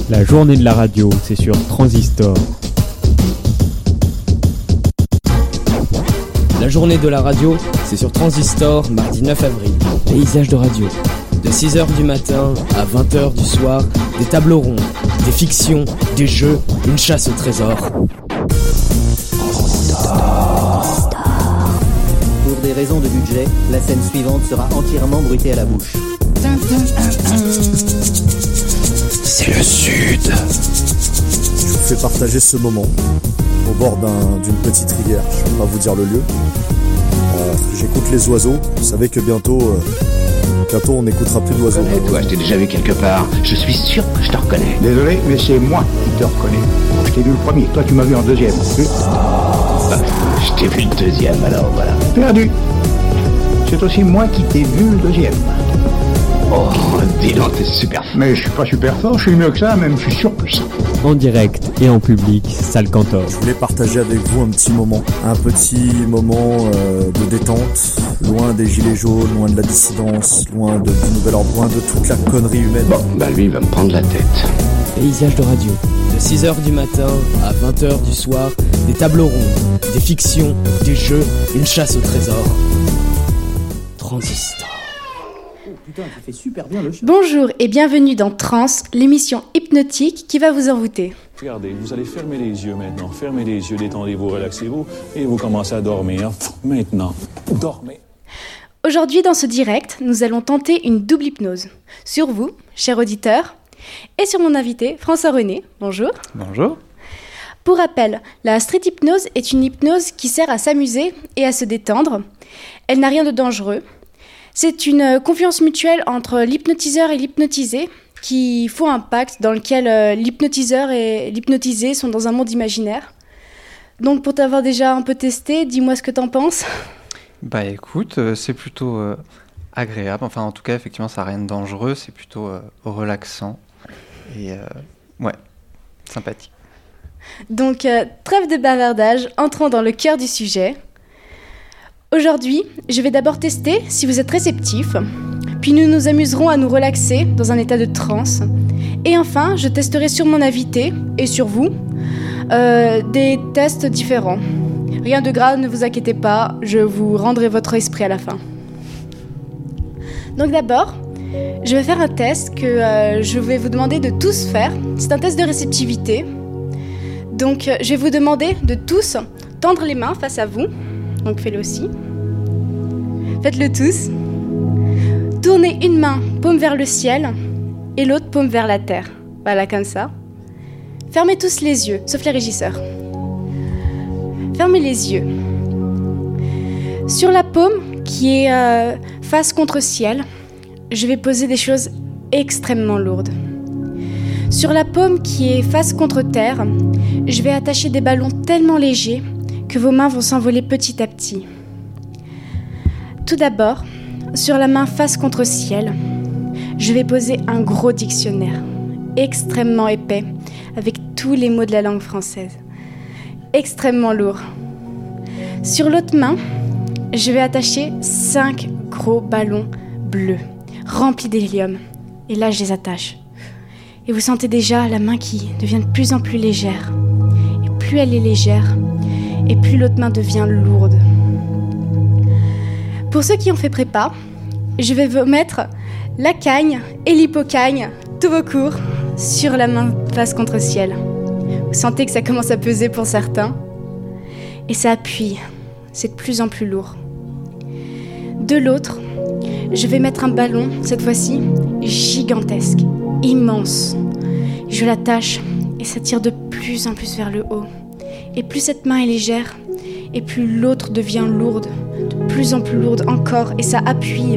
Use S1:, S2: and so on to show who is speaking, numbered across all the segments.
S1: La journée de la radio, c'est sur Transistor.
S2: La journée de la radio, c'est sur Transistor, mardi 9 avril. Paysage de radio. De 6h du matin à 20h du soir, des tables rondes, des fictions, des jeux, une chasse au trésor.
S3: Pour des raisons de budget, la scène suivante sera entièrement bruitée à la bouche.
S2: C'est le Sud.
S4: Je vous fais partager ce moment au bord d'une petite rivière. Je ne vais pas vous dire le lieu. J'écoute les oiseaux. Vous savez que bientôt on n'écoutera plus d'oiseaux.
S5: Toi, je t'ai déjà vu quelque part. Je suis sûr que je te reconnais.
S6: Désolé, mais c'est moi qui te reconnais. Je t'ai vu le premier, toi tu m'as vu en deuxième.
S5: Je t'ai vu le deuxième, alors voilà.
S6: Perdu. C'est aussi moi qui t'ai vu le deuxième.
S5: Oh, dis donc, t'es super fort.
S6: Mais je suis pas super fort, je suis mieux que ça, même je suis sûr que ça.
S1: En direct et en public, Salle Cantor.
S4: Je voulais partager avec vous un petit moment de détente, loin des gilets jaunes, loin de la dissidence, loin du nouvel ordre, loin de toute la connerie humaine.
S5: Bon, bah lui, il va me prendre la tête.
S2: Paysage de radio. De 6h du matin à 20h du soir, des tables rondes, des fictions, des jeux, une chasse au trésor. Transistor.
S3: Putain, tu fais super bien le chat.
S7: Bonjour et bienvenue dans Trans, l'émission hypnotique qui va vous envoûter.
S8: Regardez, vous allez fermer les yeux maintenant. Fermez les yeux, détendez-vous, relaxez-vous et vous commencez à dormir. Maintenant, dormez.
S7: Aujourd'hui dans ce direct, nous allons tenter une double hypnose. Sur vous, chers auditeurs, et sur mon invité, François-René. Bonjour.
S9: Bonjour.
S7: Pour rappel, la street hypnose est une hypnose qui sert à s'amuser et à se détendre. Elle n'a rien de dangereux. C'est une confiance mutuelle entre l'hypnotiseur et l'hypnotisé qui font un pacte dans lequel l'hypnotiseur et l'hypnotisé sont dans un monde imaginaire. Donc pour t'avoir déjà un peu testé, dis-moi ce que t'en penses.
S9: Bah écoute, c'est plutôt agréable. Enfin en tout cas, effectivement, ça n'a rien de dangereux. C'est plutôt relaxant et ouais, sympathique.
S7: Donc trêve de bavardage, entrons dans le cœur du sujet. Aujourd'hui, je vais d'abord tester si vous êtes réceptif, puis nous nous amuserons à nous relaxer dans un état de transe. Et enfin, je testerai sur mon invité et sur vous des tests différents. Rien de grave, ne vous inquiétez pas, je vous rendrai votre esprit à la fin. Donc d'abord, je vais faire un test que je vais vous demander de tous faire. C'est un test de réceptivité. Donc je vais vous demander de tous tendre les mains face à vous. Donc faites-le aussi. Faites-le tous. Tournez une main paume vers le ciel et l'autre paume vers la terre. Voilà, comme ça. Fermez tous les yeux, sauf les régisseurs. Fermez les yeux. Sur la paume qui est face contre ciel, je vais poser des choses extrêmement lourdes. Sur la paume qui est face contre terre, je vais attacher des ballons tellement légers que vos mains vont s'envoler petit à petit. Tout d'abord, sur la main face contre ciel, je vais poser un gros dictionnaire, extrêmement épais, avec tous les mots de la langue française. Extrêmement lourd. Sur l'autre main, je vais attacher 5 gros ballons bleus, remplis d'hélium. Et là, je les attache. Et vous sentez déjà la main qui devient de plus en plus légère. Et plus elle est légère, et plus l'autre main devient lourde. Pour ceux qui ont fait prépa, je vais vous mettre la cagne et l'hypocagne, tous vos cours, sur la main face contre ciel. Vous sentez que ça commence à peser pour certains. Et ça appuie, c'est de plus en plus lourd. De l'autre, je vais mettre un ballon, cette fois-ci, gigantesque, immense. Je l'attache et ça tire de plus en plus vers le haut. Et plus cette main est légère, et plus l'autre devient lourde, de plus en plus lourde encore, et ça appuie.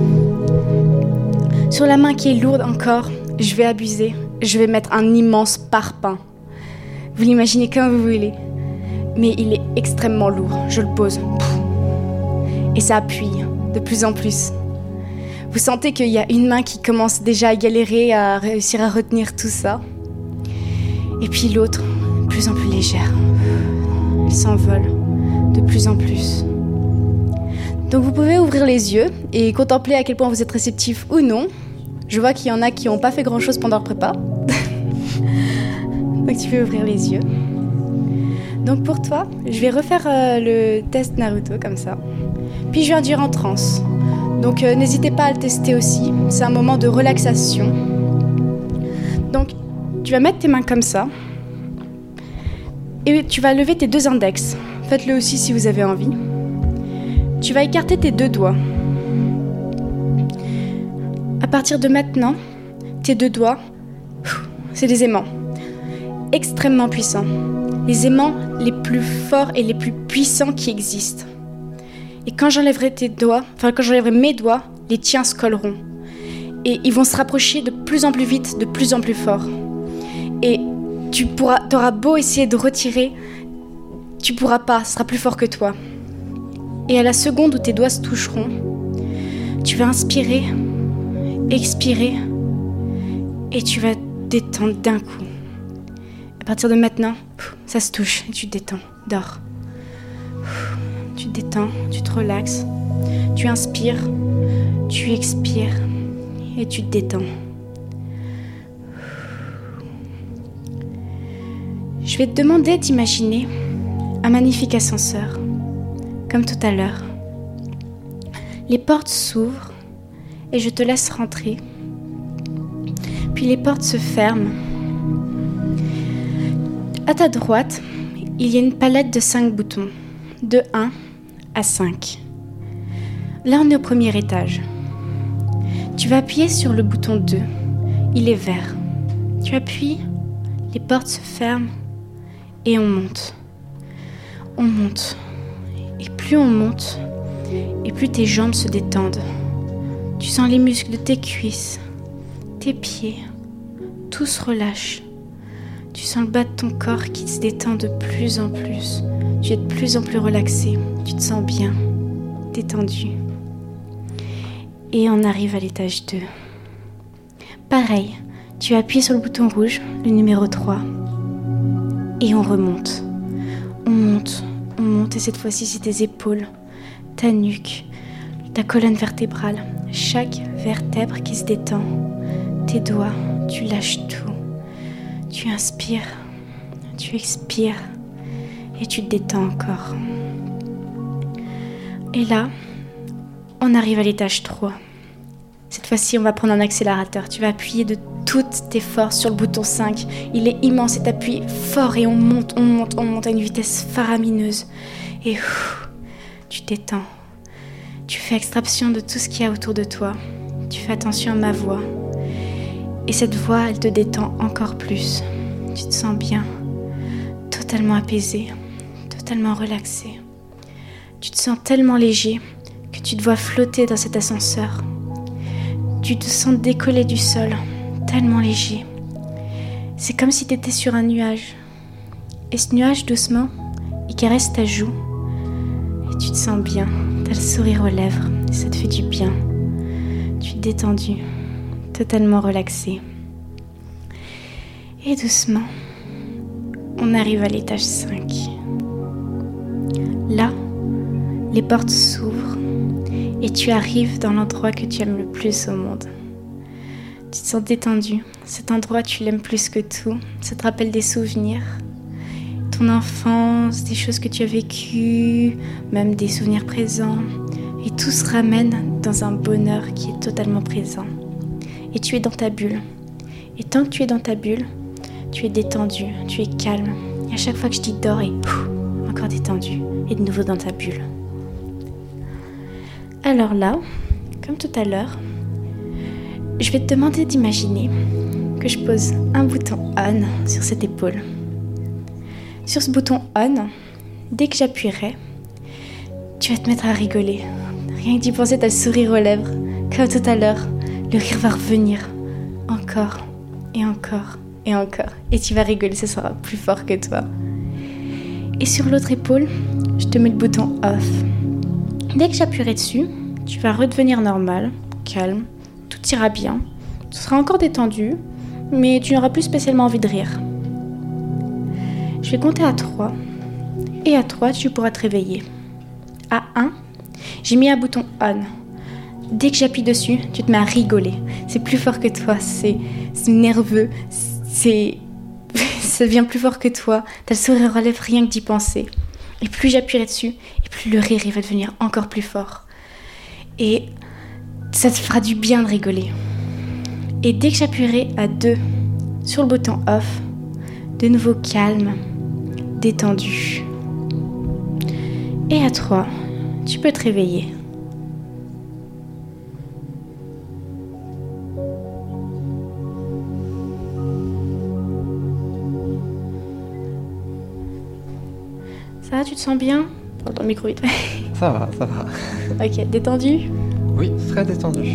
S7: Sur la main qui est lourde encore, je vais abuser. Je vais mettre un immense parpaing. Vous l'imaginez comme vous voulez. Mais il est extrêmement lourd. Je le pose. Et ça appuie de plus en plus. Vous sentez qu'il y a une main qui commence déjà à galérer à réussir à retenir tout ça. Et puis l'autre, de plus en plus légère. Elle s'envole de plus en plus. Donc vous pouvez ouvrir les yeux et contempler à quel point vous êtes réceptif ou non. Je vois qu'il y en a qui n'ont pas fait grand-chose pendant leur prépa. Donc tu peux ouvrir les yeux. Donc pour toi, je vais refaire le test Naruto comme ça. Puis je vais induire en transe. Donc n'hésitez pas à le tester aussi. C'est un moment de relaxation. Donc tu vas mettre tes mains comme ça. Et tu vas lever tes 2 index. Faites-le aussi si vous avez envie. Tu vas écarter tes 2 doigts. À partir de maintenant, tes 2 doigts, c'est des aimants. Extrêmement puissants. Les aimants les plus forts et les plus puissants qui existent. Et quand j'enlèverai mes doigts, les tiens se colleront. Et ils vont se rapprocher de plus en plus vite, de plus en plus fort. Et t'auras beau essayer de retirer, tu pourras pas, ce sera plus fort que toi. Et à la seconde où tes doigts se toucheront, tu vas inspirer, expirer, et tu vas te détendre d'un coup. À partir de maintenant, ça se touche et tu te détends, dors. Tu te détends, tu te relaxes, tu inspires, tu expires et tu te détends. Je vais te demander d'imaginer un magnifique ascenseur, comme tout à l'heure. Les portes s'ouvrent et je te laisse rentrer. Puis les portes se ferment. À ta droite, il y a une palette de 5 boutons, de 1 à 5. Là, on est au premier étage. Tu vas appuyer sur le bouton 2. Il est vert. Tu appuies, les portes se ferment et on monte. On monte. Et plus on monte, et plus tes jambes se détendent. Tu sens les muscles de tes cuisses, tes pieds, tout se relâche. Tu sens le bas de ton corps qui se détend de plus en plus. Tu es de plus en plus relaxé. Tu te sens bien, détendu. Et on arrive à l'étage 2. Pareil, tu appuies sur le bouton rouge, le numéro 3. Et on remonte. On monte et cette fois-ci c'est tes épaules, ta nuque, ta colonne vertébrale. Chaque vertèbre qui se détend. Tes doigts, tu lâches tout. Tu inspires, tu expires et tu te détends encore. Et là, on arrive à l'étage 3. Cette fois-ci, on va prendre un accélérateur. Tu vas appuyer de toutes tes forces sur le bouton 5. Il est immense et t'appuies fort et on monte à une vitesse faramineuse. Et tu t'étends. Tu fais extraction de tout ce qu'il y a autour de toi. Tu fais attention à ma voix. Et cette voix, elle te détend encore plus. Tu te sens bien, totalement apaisé, totalement relaxé. Tu te sens tellement léger que tu te vois flotter dans cet ascenseur. Tu te sens décoller du sol, tellement léger. C'est comme si tu étais sur un nuage. Et ce nuage, doucement, il caresse ta joue. Et tu te sens bien, tu as le sourire aux lèvres, et ça te fait du bien. Tu es détendu, totalement relaxé. Et doucement, on arrive à l'étage 5. Là, les portes s'ouvrent et tu arrives dans l'endroit que tu aimes le plus au monde. Tu te sens détendu. Cet endroit, tu l'aimes plus que tout. Ça te rappelle des souvenirs. Ton enfance, des choses que tu as vécues, même des souvenirs présents. Et tout se ramène dans un bonheur qui est totalement présent. Et tu es dans ta bulle. Et tant que tu es dans ta bulle, tu es détendu, tu es calme. Et à chaque fois que je dis dors et encore détendu. Et de nouveau dans ta bulle. Alors là, comme tout à l'heure, je vais te demander d'imaginer que je pose un bouton on sur cette épaule. Sur ce bouton on, dès que j'appuierai, tu vas te mettre à rigoler. Rien que d'y penser, t'as le sourire aux lèvres. Comme tout à l'heure, le rire va revenir. Encore, et encore, et encore. Et tu vas rigoler, ce sera plus fort que toi. Et sur l'autre épaule, je te mets le bouton off. Dès que j'appuierai dessus, tu vas redevenir normal, calme, tout ira bien. Tu seras encore détendu, mais tu n'auras plus spécialement envie de rire. Je vais compter à 3, et à 3, tu pourras te réveiller. À 1, j'ai mis un bouton on. Dès que j'appuie dessus, tu te mets à rigoler. C'est plus fort que toi, c'est nerveux, c'est ça devient plus fort que toi. T'as le sourire aux lèvres rien que d'y penser. Et plus j'appuierai dessus, et plus le rire il va devenir encore plus fort. Et ça te fera du bien de rigoler. Et dès que j'appuierai à 2 sur le bouton off, de nouveau calme, détendu. Et à 3, tu peux te réveiller. Ça va, tu te sens bien? Dans ton micro, vite.
S9: Ça va.
S7: Ok, détendu?
S9: Oui, très détendu.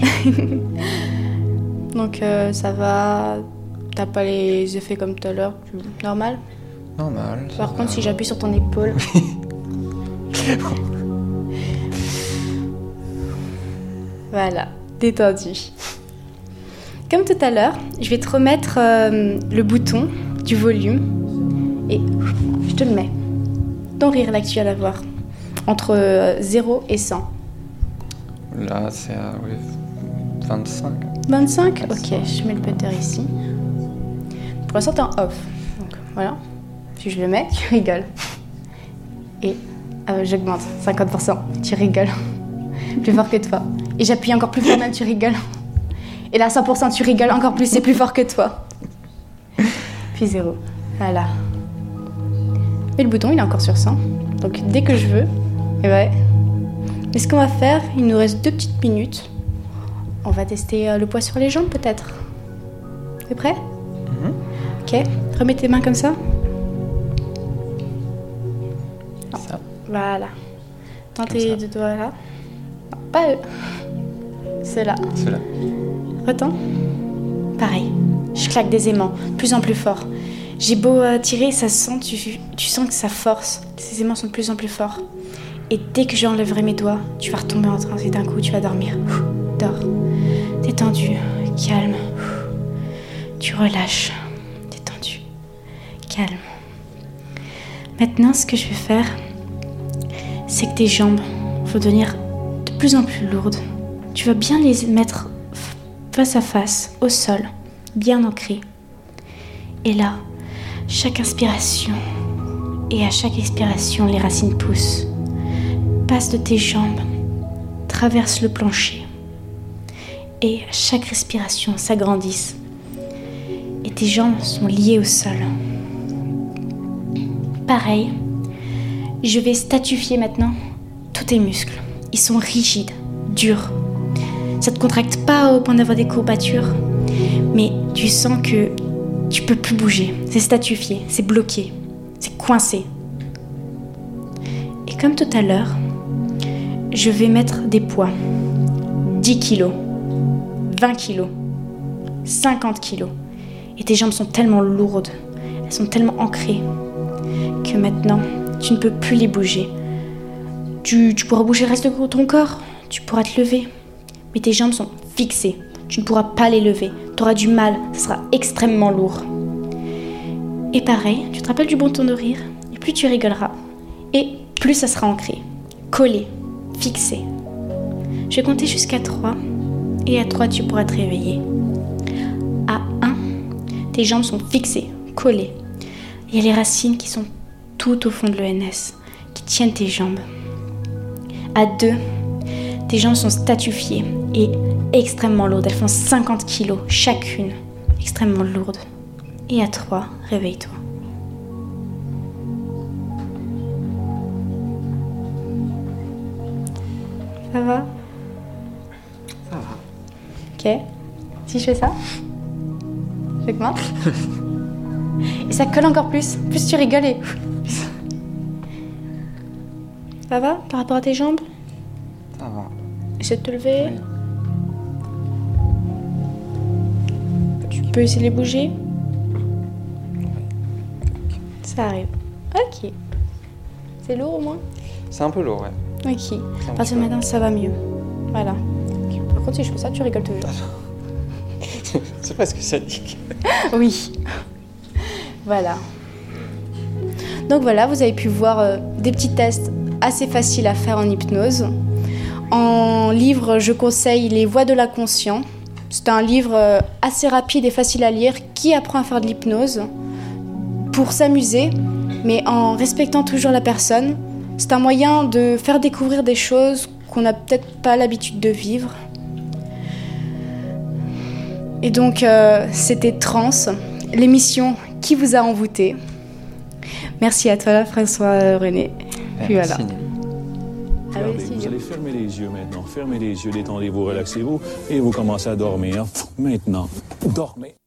S7: Donc ça va, t'as pas les effets comme tout à l'heure, normal?
S9: Normal.
S7: Par contre, si j'appuie sur ton épaule... Voilà, détendu. Comme tout à l'heure, je vais te remettre le bouton du volume et je te le mets. Ton rire là que tu viens d'avoir, entre 0 et 100.
S9: Là, c'est à 25.
S7: 25 ? Ok, je mets le putter ici. Pour l'instant, t'es en off. Donc voilà. Si je le mets, tu rigoles. Et j'augmente, 50%. Tu rigoles. Plus fort que toi. Et j'appuie encore plus fort, même tu rigoles. Et là, 100%, tu rigoles encore plus, c'est plus fort que toi. Puis 0. Voilà. Mais le bouton, il est encore sur 100. Donc dès que je veux, et ouais. Mais ce qu'on va faire, il nous reste 2 petites minutes. On va tester le poids sur les jambes, peut-être. T'es prêt ? Ok. Remets tes mains comme ça.
S9: Ça.
S7: Voilà. Tends tes 2 doigts là. Non, pas eux. Ceux-là.
S9: Ceux-là.
S7: Retends. Pareil. Je claque des aimants, de plus en plus fort. J'ai beau tirer, ça sent, tu sens que ça force. Ces aimants sont de plus en plus forts. Et dès que j'enlèverai mes doigts, tu vas retomber en transe et d'un coup, tu vas dormir. Dors. Détendu, calme. Tu relâches. Détendu, calme. Maintenant, ce que je vais faire, c'est que tes jambes vont devenir de plus en plus lourdes. Tu vas bien les mettre face à face, au sol, bien ancrées. Et là, chaque inspiration et à chaque expiration, les racines poussent, passent de tes jambes, traversent le plancher. Et à chaque respiration, s'agrandissent. Et tes jambes sont liées au sol. Pareil, je vais statifier maintenant tous tes muscles. Ils sont rigides, durs. Ça te contracte pas au point d'avoir des courbatures, mais tu sens que tu peux plus bouger. C'est statifié, c'est bloqué, c'est coincé. Et comme tout à l'heure, je vais mettre des poids. 10 kilos, 20 kilos, 50 kilos. Et tes jambes sont tellement lourdes, elles sont tellement ancrées, que maintenant, tu ne peux plus les bouger. Tu pourras bouger le reste de ton corps, tu pourras te lever. Mais tes jambes sont fixées, tu ne pourras pas les lever. Tu auras du mal, ça sera extrêmement lourd. Et pareil, tu te rappelles du bon ton de rire, et plus tu rigoleras, et plus ça sera ancré, collé, fixé. Je vais compter jusqu'à 3, et à 3, tu pourras te réveiller. À 1, tes jambes sont fixées, collées. Il y a les racines qui sont tout au fond de l'ENS, qui tiennent tes jambes. À 2, tes jambes sont statifiées et extrêmement lourdes. Elles font 50 kilos chacune, extrêmement lourdes. Et à 3, réveille-toi. Ça va ?
S9: Ça va.
S7: Ok. Si je fais ça, j'augmente. Et ça colle encore plus. Plus tu rigoles et... Ça va par rapport à tes jambes ?
S9: Ça va.
S7: Essaie de te lever.
S9: Oui.
S7: Tu peux essayer de les bouger. Ça arrive. Ok. C'est lourd au moins ?
S9: C'est un peu lourd, ouais.
S7: Ok. À partir de maintenant, ça va mieux. Voilà. Par contre, si je fais ça, tu rigoles toujours.
S9: C'est presque sadique.
S7: Oui. Voilà. Donc voilà, vous avez pu voir des petits tests assez faciles à faire en hypnose. En livre, je conseille Les Voies de l'inconscient. C'est un livre assez rapide et facile à lire qui apprend à faire de l'hypnose pour s'amuser, mais en respectant toujours la personne. C'est un moyen de faire découvrir des choses qu'on n'a peut-être pas l'habitude de vivre. Et donc, c'était Trans, l'émission qui vous a envoûté. Merci à toi, François-René. Puis voilà.
S8: Regardez, vous allez fermer les yeux maintenant. Fermez les yeux, détendez-vous, relaxez-vous et vous commencez à dormir. Maintenant, dormez.